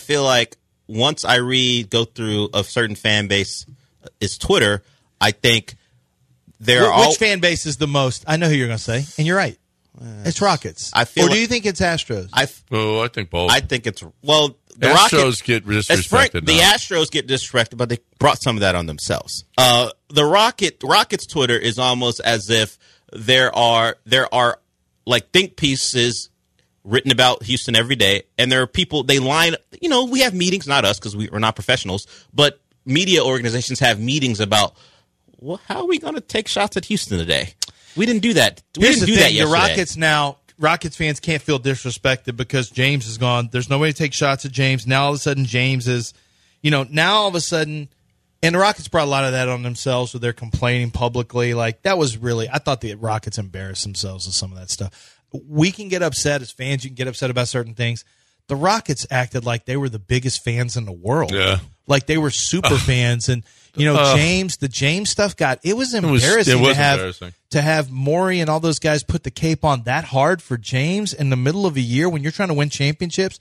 once I go through a certain fan base is Twitter, I think which fan base is the most? I know who you're going to say, and you're right. It's Rockets. Or do you think it's Astros? I think both. I think it's the Astros get disrespected. The Astros get disrespected, but they brought some of that on themselves. The Rockets Twitter is almost as if there are like think pieces written about Houston every day, and there are people they line. We have meetings, not us because we're not professionals, but media organizations have meetings about how are we going to take shots at Houston today. We didn't do that. Here's the thing. Yesterday. Rockets fans can't feel disrespected because James is gone. There's no way to take shots at James. Now all of a sudden James is, now all of a sudden, and the Rockets brought a lot of that on themselves with their complaining publicly. Like that was really, I thought the Rockets embarrassed themselves with some of that stuff. We can get upset as fans. You can get upset about certain things. The Rockets acted like they were the biggest fans in the world. Yeah. Like they were super fans. And, the James stuff it was embarrassing to have Morey and all those guys put the cape on that hard for James in the middle of a year when you're trying to win championships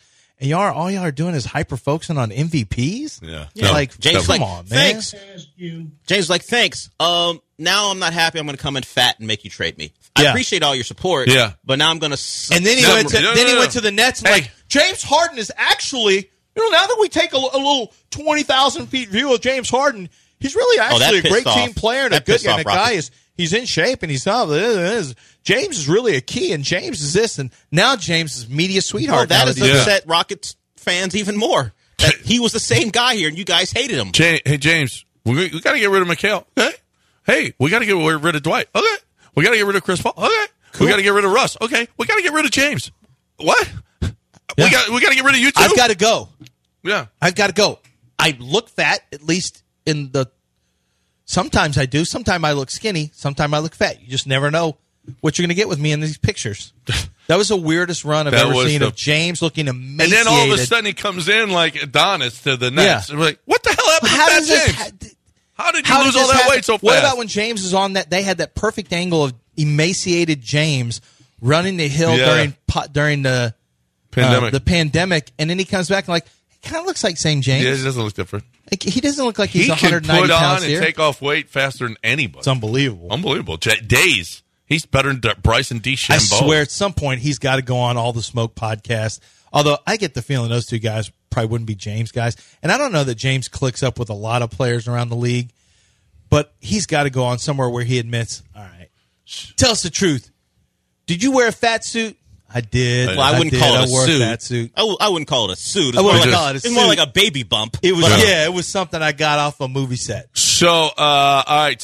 and all y'all are doing is hyper focusing on MVPs. Yeah. Like James, come like, on, man. thanks. James, like, thanks. Now I'm not happy. I'm going to come in fat and make you trade me. I appreciate all your support. Yeah. But now I'm going to. And then he went to the Nets and like James Harden is actually. Now that we take a little 20,000 feet view of James Harden, he's really actually a great team player and a good guy. And the guy he's in shape and he's not. James is really a key, and James is this, and now James is media sweetheart. That has upset Rockets fans even more. That he was the same guy here, and you guys hated him. Hey, James, we got to get rid of McHale. Okay. Hey, we got to get rid of Dwight. Okay. We got to get rid of Chris Paul. Okay. Cool. We got to get rid of Russ. Okay. We got to get rid of James. What? Yeah. We got to get rid of you too. I've got to go. Yeah. I've got to go. I look fat, at least in the. Sometimes I do. Sometimes I look skinny. Sometimes I look fat. You just never know what you're going to get with me in these pictures. That was the weirdest run I've ever seen of James looking emaciated. And then all of a sudden he comes in like Adonis to the Nets. Yeah. And we're like, what the hell happened to Fat James? How did you lose all that weight so fast? What about when James was on that? They had that perfect angle of emaciated James running the hill during the pandemic, and then he comes back and like, he kind of looks like same James. Yeah, he doesn't look different. Like, he doesn't look like he's 190 pounds. He can put on here. and take off weight faster than anybody. It's unbelievable. Unbelievable. Days. He's better than Bryson DeChambeau. I swear at some point he's got to go on All the Smoke podcast. Although I get the feeling those two guys probably wouldn't be James guys. And I don't know that James clicks up with a lot of players around the league. But he's got to go on somewhere where he admits, all right, tell us the truth. Did you wear a fat suit? I did. Well, I wouldn't call it a suit. Fat suit. I wouldn't call it a suit. It's more like a baby bump. It was, it was something I got off a movie set. So, all right,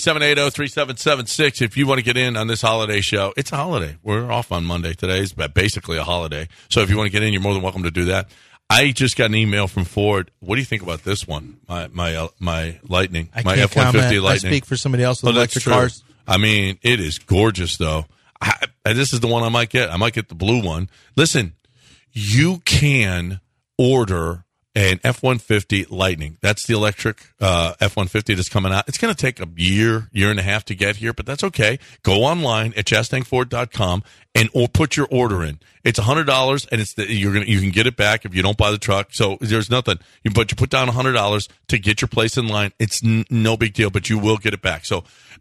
713-780-3776. If you want to get in on this holiday show, it's a holiday. We're off on Monday. Today is basically a holiday. So if you want to get in, you're more than welcome to do that. I just got an email from Ford. What do you think about this one? My Lightning, my F-150 Lightning. I speak for somebody else with electric cars. I mean, it is gorgeous, though. This is the one I might get. I might get the blue one. Listen, you can order an F-150 Lightning. That's the electric F-150 that's coming out. It's going to take a year and a half to get here, but that's okay. Go online at ChastangFord.com and put your order in. It's $100, and you can get it back if you don't buy the truck. So there's nothing. But you put down $100 to get your place in line. It's no big deal, but you will get it back. So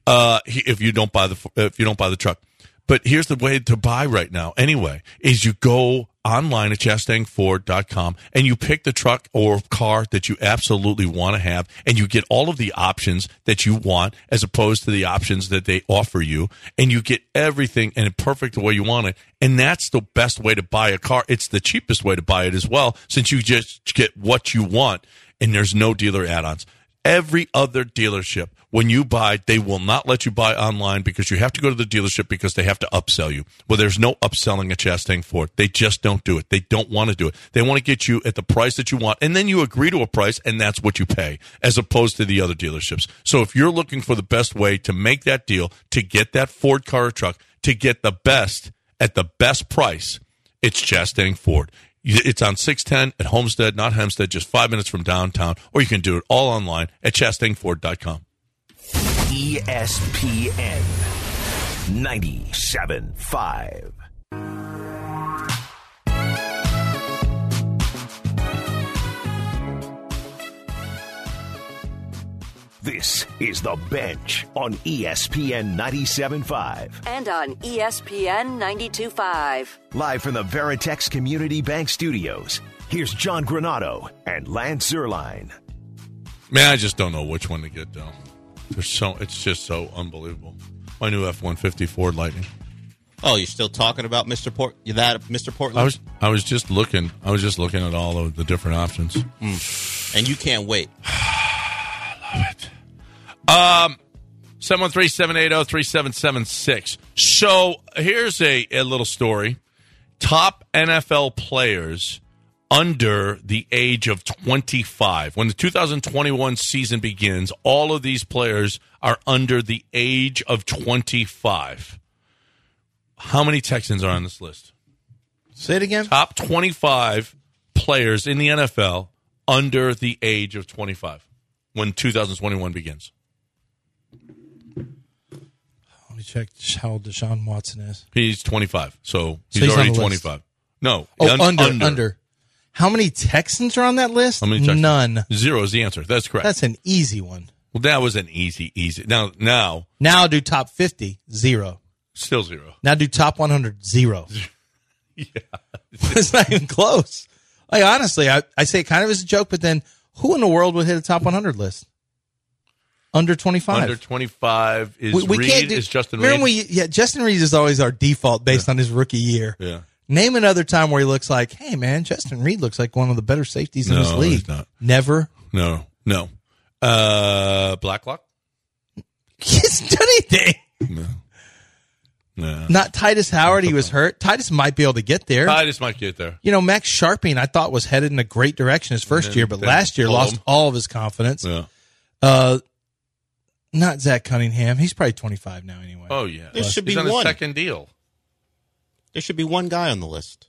if you don't buy the truck. But here's the way to buy right now, anyway, is you go online at ChastangFord.com and you pick the truck or car that you absolutely want to have, and you get all of the options that you want as opposed to the options that they offer you, and you get everything in a perfect way you want it. And that's the best way to buy a car. It's the cheapest way to buy it as well, since you just get what you want, and there's no dealer add-ons. Every other dealership, when you buy, they will not let you buy online because you have to go to the dealership because they have to upsell you. Well, there's no upselling at Chastang Ford. They just don't do it. They don't want to do it. They want to get you at the price that you want, and then you agree to a price, and that's what you pay, as opposed to the other dealerships. So if you're looking for the best way to make that deal, to get that Ford car or truck, to get the best at the best price, it's Chastang Ford. It's on 610 at Homestead, not Hempstead, just 5 minutes from downtown, or you can do it all online at ChastangFord.com. ESPN 97.5. This is The Bench on ESPN 97.5. And on ESPN 92.5. Live from the Veritex Community Bank Studios, here's John Granato and Lance Zierlein. Man, I just don't know which one to get, though. It's just so unbelievable. My new F-150 Ford Lightning. Oh, you're still talking about Mr. Portland? I was just looking at all of the different options. And you can't wait. Love it. 713-780-3776. So here's a little story. Top NFL players under the age of 25. When the 2021 season begins, all of these players are under the age of 25. How many Texans are on this list? Say it again. Top 25 players in the NFL under the age of 25 when 2021 begins. Let me check how old Deshaun Watson is. He's 25, so he's already 25. No. Oh, under. How many Texans are on that list? How many Texans? None. 0 is the answer. That's correct. That's an easy one. Well, that was an easy. Now do top 50, 0. Still 0. Now do top 100, 0. Yeah. It's not even close. Like, honestly, I say it kind of as a joke, but then who in the world would hit a top 100 list? Under 25. Under 25 is we Reed, can't do, is Justin Reed. Justin Reed is always our default based on his rookie year. Yeah. Name another time where he looks like, hey, man, Justin Reed looks like one of the better safeties in this league. He's not. Never. No. Blacklock? He hasn't done anything. No. Not Titus Howard. He was hurt. Titus might be able to get there. Titus might get there. You know, Max Sharping, I thought was headed in a great direction his first year, but last year lost all of his confidence. Yeah. Not Zach Cunningham. He's probably 25 now anyway. Oh, yeah. There should be He's on one. a second deal. There should be one guy on the list.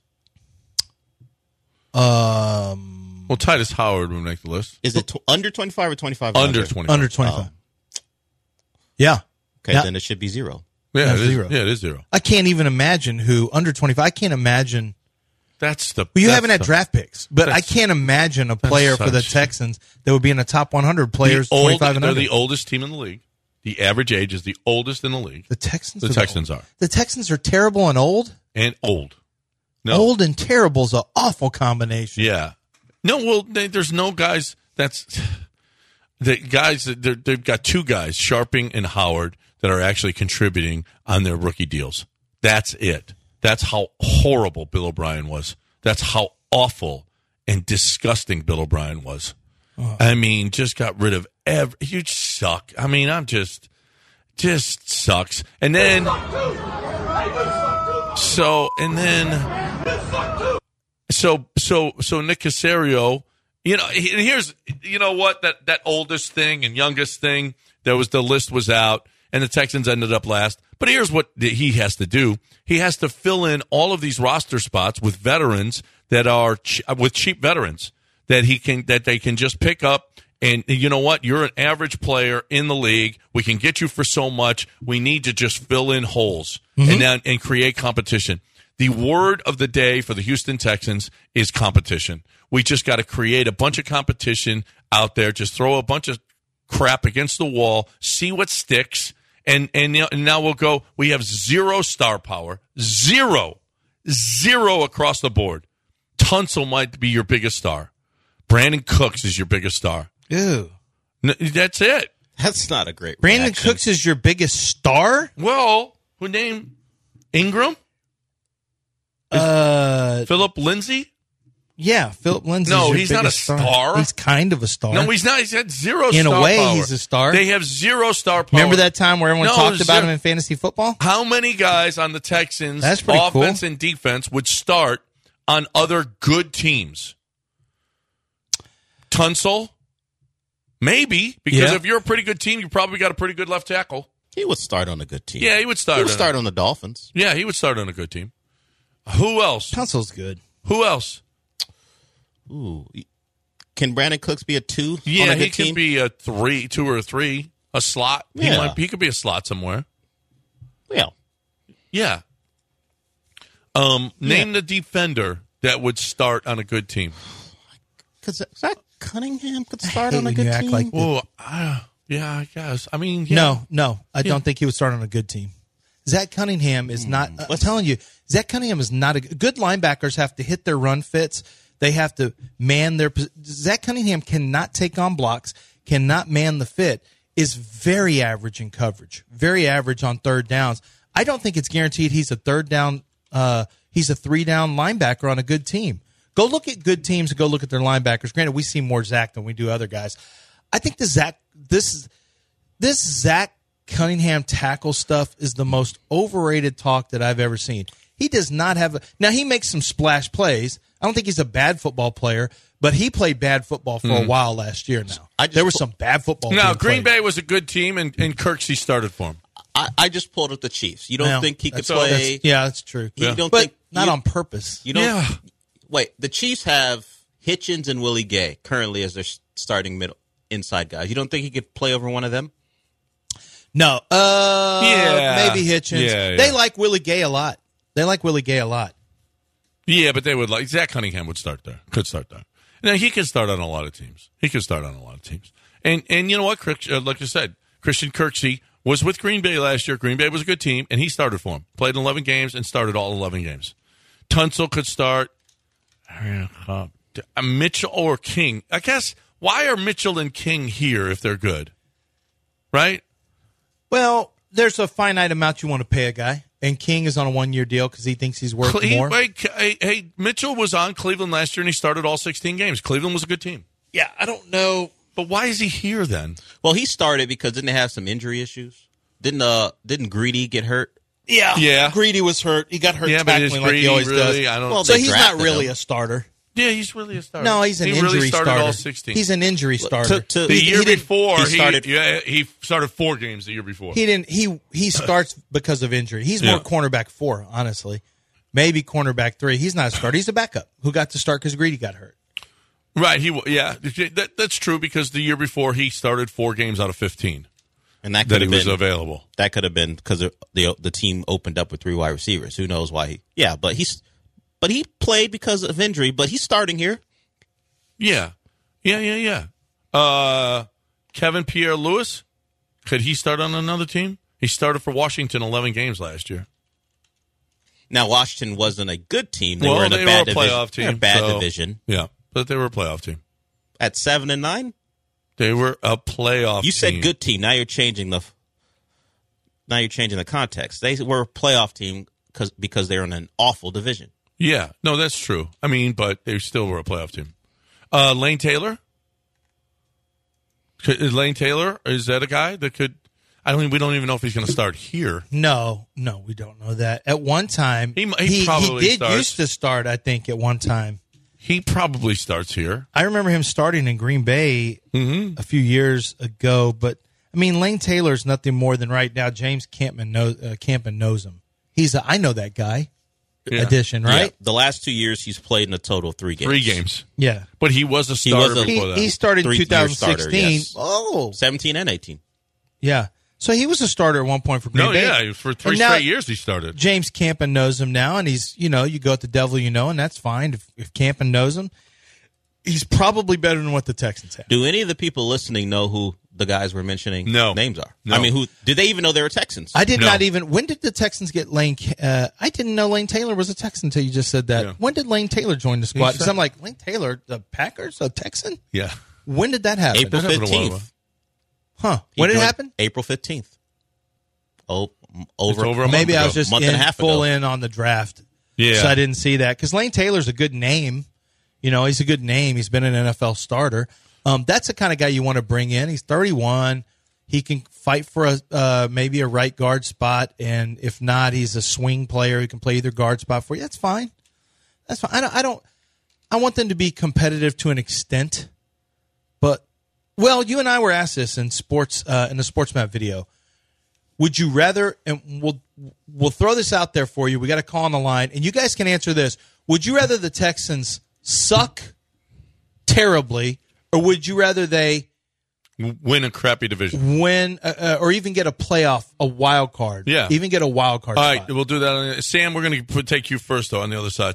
Well, Titus Howard would make the list. Is it under 25 or 25? Under 25. Under 25. Yeah. Okay, Now- then it should be 0. Yeah, it is 0. Yeah, it is 0. I can't even imagine who under 25. I can't imagine. That's the. Well, you that's haven't had the- draft picks, but I that's- can't imagine a player for the such- Texans that would be in the top 100 players 25 and They're under. the oldest team in the league. The average age is the oldest in the league. The Texans. The Texans are. The Texans are terrible and old. And old. No. Old and terrible is an awful combination. Yeah. No, well, there's no guys. That's the guys. They've got 2 guys, Sharping and Howard, that are actually contributing on their rookie deals. That's it. That's how horrible Bill O'Brien was. That's how awful and disgusting Bill O'Brien was. I mean, just got rid of you suck. I mean, I'm just sucks. And then, so Nick Caserio, here's, what, that oldest thing and youngest thing, the list was out and the Texans ended up last. But here's what he has to do. He has to fill in all of these roster spots with veterans that are with cheap veterans that they can just pick up. And you know what? You're an average player in the league. We can get you for so much. We need to just fill in holes and create competition. The word of the day for the Houston Texans is competition. We just got to create a bunch of competition out there. Just throw a bunch of crap against the wall, see what sticks, and now we'll go. We have 0 star power, 0 across the board. Tunsil might be your biggest star. Brandon Cooks is your biggest star. Ew. That's it. That's not a great Brandon reaction. Cooks is your biggest star? Well, who named Ingram? Philip Lindsay? Yeah, Philip Lindsay. No, is your he's not a biggest star. He's kind of a star. No, he's not. He's had 0 In star a way, power. he's a star. They have 0 star power. Remember that time where everyone talked about him in fantasy football? How many guys on the Texans, That's pretty offense cool. and defense, would start on other good teams? Tunsil? Maybe, because if you're a pretty good team, you probably got a pretty good left tackle. He would start on a good team. Yeah, he would start. He would start on the Dolphins. Yeah, he would start on a good team. Who else? Tunsil's good. Who else? Ooh. Can Brandon Cooks be a 2 on Yeah, a good he team? could be a 2 or 3, a slot. Yeah. He could be a slot somewhere. Yeah. Yeah. Name the defender that would start on a good team. Because Zach Cunningham could start hate on a when good you act team. like Oh, yeah, I guess. I mean, yeah. No, I don't think he would start on a good team. Zach Cunningham is not. I'm telling you, Zach Cunningham is not a good linebackers. Have to hit their run fits. They have to man their. Zach Cunningham cannot take on blocks. Cannot man the fit. Is very average in coverage. Very average on third downs. I don't think it's guaranteed he's a third down. He's a 3-down linebacker on a good team. Go look at good teams and go look at their linebackers. Granted, we see more Zach than we do other guys. I think this Zach Cunningham tackle stuff is the most overrated talk that I've ever seen. He does not have now he makes some splash plays. I don't think he's a bad football player, but he played bad football for a while last year now. There was some bad football. Now, being Green played. Bay was a good team, and Kirksey started for him. I just pulled up the Chiefs. You don't Well, think he could that's all- play? that's true. You don't but think not you- on purpose. You don't. Wait, the Chiefs have Hitchens and Willie Gay currently as their starting middle inside guys. You don't think he could play over one of them? No. Yeah. Maybe Hitchens. Yeah. They like Willie Gay a lot. Yeah, but they would like Zach Cunningham would start there. Could start there. Now he could start on a lot of teams. And you know what? Like I said, Christian Kirksey was with Green Bay last year. Green Bay was a good team, and he started for him. Played in 11 games and started all 11 games. Tunsil could start. Mitchell or King. I guess, why are Mitchell and King here if they're good? Right? Well, there's a finite amount you want to pay a guy. And King is on a 1-year deal because he thinks he's worth more. Hey, Mitchell was on Cleveland last year, and he started all 16 games. Cleveland was a good team. Yeah, I don't know. But why is he here then? Well, he started because didn't they have some injury issues? Didn't Greedy get hurt? Yeah. Greedy was hurt. He got hurt tackling like he always really, does. So he's not really a starter. Yeah, he's really a starter. No, he's an injury really started starter. all 16. He's an injury starter. The year before, he started 4 games the year before. He didn't. He starts because of injury. He's more cornerback 4, honestly. Maybe cornerback 3. He's not a starter. He's a backup who got to start because Greedy got hurt. Right. That's true because the year before he started 4 games out of 15. And that could have been been available. That could have been because the team opened up with 3 wide receivers. Who knows why? But he played because of injury. But he's starting here. Yeah. Kevin Pierre-Louis, could he start on another team? He started for Washington 11 games last year. Now Washington wasn't a good team. They were in a bad playoff team. Division. Yeah, but they were a playoff team. At 7-9, they were a playoff. You said good team. Now you're changing the context. They were a playoff team because they're in an awful division. Yeah, no, that's true. I mean, but they still were a playoff team. Lane Taylor? Lane Taylor, is that a guy that could... we don't even know if he's going to start here. No, we don't know that. At one time, he probably used to start, I think, at one time. He probably starts here. I remember him starting in Green Bay a few years ago, but, I mean, Lane Taylor's nothing more than right now James Campman knows him. I know that guy. Addition, right? Yeah. The last 2 years, he's played in a total of 3 games. 3 games. Yeah. But he was a starter before that. He started in 2016. Starter, yes. Oh. 17 and 18. Yeah. So he was a starter at one point for Green Bay. Yeah, for 3 straight years he started. James Campen knows him now, and he's, you go at the devil and that's fine. If Campen knows him, he's probably better than what the Texans have. Do any of the people listening know who the guys we're mentioning names are? No. I mean, did they even know they were Texans? I did not even. When did the Texans get Lane? I didn't know Lane Taylor was a Texan until you just said that. Yeah. When did Lane Taylor join the squad? Because I'm like, Lane Taylor, the Packers, a Texan? Yeah. When did that happen? April 15th. Huh. When did it happen? April 15th. Over a month Maybe ago. I was just full in on the draft. Yeah. So I didn't see that. Because Lane Taylor's a good name. He's a good name. He's been an NFL starter. That's the kind of guy you want to bring in. He's 31. He can fight for maybe a right guard spot, and if not, he's a swing player. He can play either guard spot for you. That's fine. That's fine. I want them to be competitive to an extent, but you and I were asked this in sports in the Sports Map video. Would you rather? And we'll throw this out there for you. We got a call on the line, and you guys can answer this. Would you rather the Texans suck terribly, or would you rather they win a crappy division, or even get a wild card? Yeah, even get a wild card. All spot. right, we'll do that. Sam, we're going to take you first though on the other side.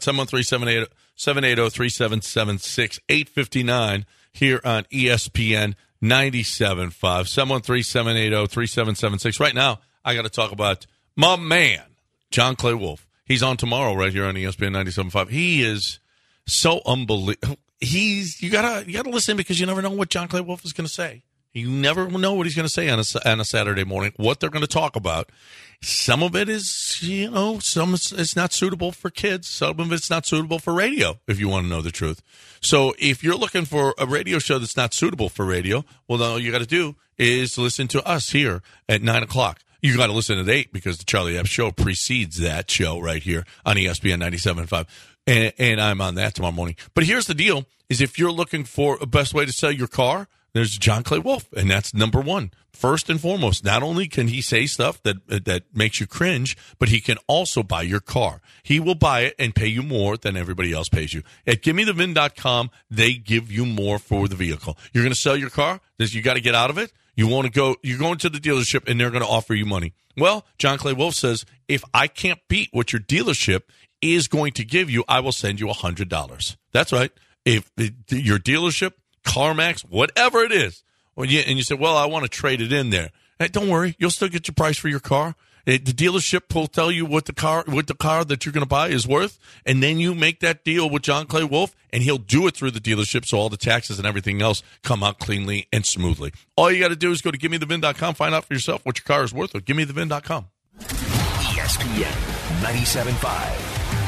713-780-3776, 8:59 here on ESPN 97.5. 713-780-3776. Right now, I got to talk about my man, John Clay Wolfe. He's on tomorrow right here on ESPN 97.5. He is so unbelievable. You gotta listen because you never know what John Clay Wolfe is going to say. You never know what he's going to say on a Saturday morning, what they're going to talk about. Some of it is, some it's not suitable for kids. Some of it's not suitable for radio, if you want to know the truth. So if you're looking for a radio show that's not suitable for radio, well, then all you got to do is listen to us here at 9 o'clock. You got to listen at 8 because the Charlie Epps Show precedes that show right here on ESPN 97.5. And I'm on that tomorrow morning. But here's the deal, is if you're looking for a best way to sell your car, there's John Clay Wolfe, and that's number one. First and foremost, not only can he say stuff that makes you cringe, but he can also buy your car. He will buy it and pay you more than everybody else pays you. At GiveMeTheVin.com, they give you more for the vehicle. You're going to sell your car? You got to get out of it? You want to go, you're going to the dealership and they're going to offer you money. Well, John Clay Wolf says, if I can't beat what your dealership is going to give you, I will send you $100. That's right. If your dealership, CarMax, whatever it is, and you say, well, I want to trade it in there. Hey, don't worry. You'll still get your price for your car. The dealership will tell you what the car that you're going to buy is worth, and then you make that deal with John Clay Wolf, and he'll do it through the dealership, so all the taxes and everything else come out cleanly and smoothly. All you got to do is go to GiveMeTheVin.com, find out for yourself what your car is worth, or GiveMeTheVin.com. ESPN 97.5.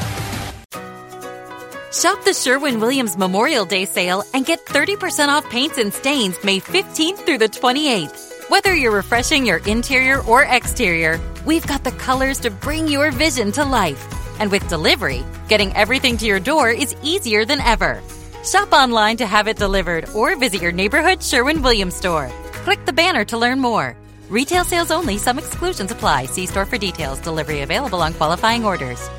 Shop the Sherwin-Williams Memorial Day sale and get 30% off paints and stains May 15th through the 28th. Whether you're refreshing your interior or exterior, we've got the colors to bring your vision to life. And with delivery, getting everything to your door is easier than ever. Shop online to have it delivered or visit your neighborhood Sherwin-Williams store. Click the banner to learn more. Retail sales only. Some exclusions apply. See store for details. Delivery available on qualifying orders.